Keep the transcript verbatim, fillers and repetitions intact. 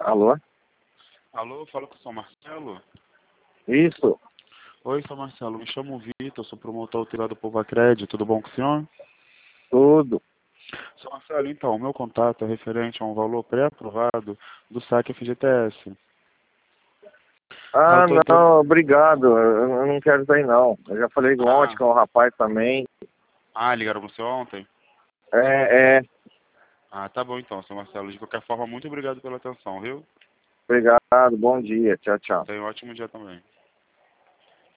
Alô? Alô, fala com o São Marcelo. Isso, Oi, São Marcelo, me chamo Vitor, sou promotor auxiliar do Povo Acred, tudo bom com o senhor? tudo. São Marcelo, então, o meu contato é referente a um valor pré-aprovado do saque F G T S. Ah, eu Ah, tô entrando... não, obrigado. Eu eu não quero isso aí, não. Eu já falei ontem Ah, com o rapaz também. ah, ligaram você ontem? É, é, Ah, tá bom então, São Marcelo. De qualquer forma, muito obrigado pela atenção, viu? obrigado, bom dia. Tchau, tchau. Tenha um ótimo dia também.